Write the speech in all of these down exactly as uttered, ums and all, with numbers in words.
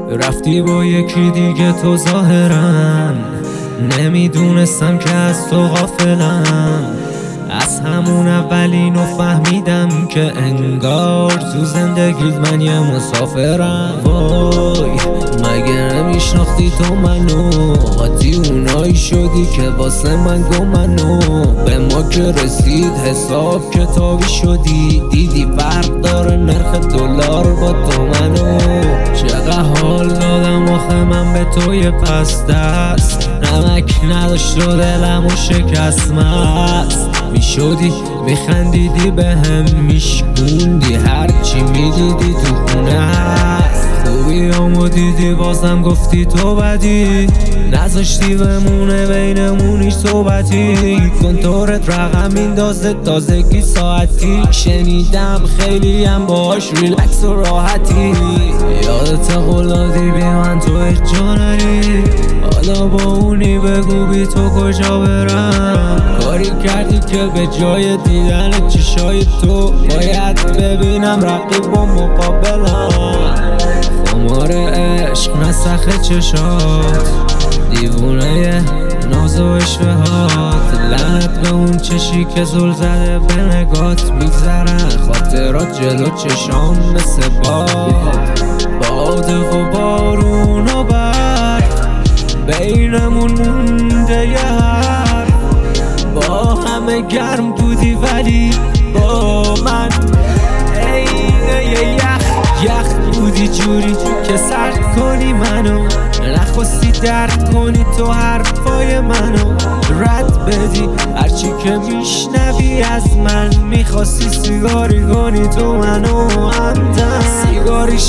رفتی با یکی دیگه تو ظاهرا، نمیدونستم که از تو غافلم. از همون اولینو فهمیدم که انگار تو زندگیت من یه مسافرم. وای مگه نمیشناختی تو منو؟ قاطی اونایی شدی که واسه من گمنو. به ما که رسید حساب کتابی شدی، دیدی فرق داره نرخ دلار با تو منو. چقدر حال دادم آخه من به توی پس دست، نمک نداشت و دلم و شکست مست. میشدی میخندیدی به هم میشکوندی، هرچی میدیدی تو خونه هست. خوبی همو دیدی بازم گفتی تو بدی، نذاشتی بمونه بینمون هیچ صحبتی. کنتورت رقم میندازه تازگی ساعتی، شنیدم خیلی هم باهاش ریلکس و راحتی. یادت قولادی بی من تو هیچ جا نری، حالا با اونی بگو بی تو کجا برم. کاری کردی که به جای دیدن چشای تو باید ببینم رقیب و مقابلم. خمار عشق نسخ چشات، دیوونه ناز و عشوهات. لعنت به اون چشی که زل زده به نگات، میگذرن خاطرات جلو چشام مثل باد. باده و بارون و برف بینمون مونده یه حرف. با همه گرم بودی ولی با من عین یه یخ یخ بودی، جوری که سرد کنی منو، نخواستی درک کنی تو حرفای منو رد بدی. هرچی که میشنوی از من میخواستی سیگاری کنی تو منو همدم. سیگاری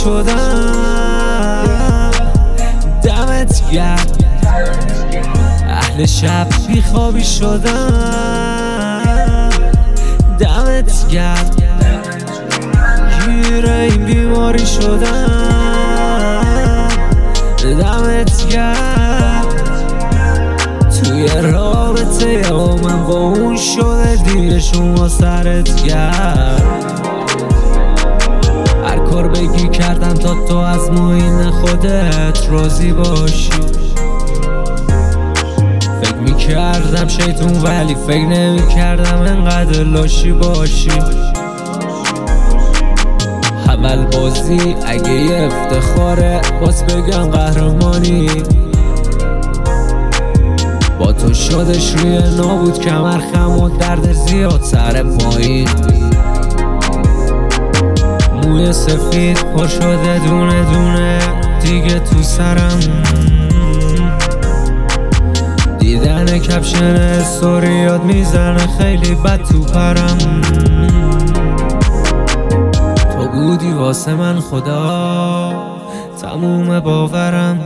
شدم دمت گرم، اهل شب بیخوابی شدم دمت گرم. گیر این بیماری شدم دمت گرم. توی رابطه ها من با اون شده دیگه شما سرت گرم. هر کار بگی کردم تا تو از معین خودت راضی باشی. فکر میکردم شیطون ولی فکر نمیکردم انقدر لاشی باشی. اول بازی اگه یه افتخاره باز بگم قهرمانی، با تو شدش روی نابود کمر خم و درد زیاد سر پایین. موی سفید پر شده دونه دونه دیگه تو سرم، دیدن کپشن استوریات میزنه خیلی بد تو پرم. تو بودی واسه من خدا تموم باورم،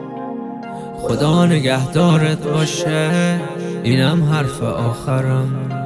خدا نگهدارت باشه اینم حرف آخرم.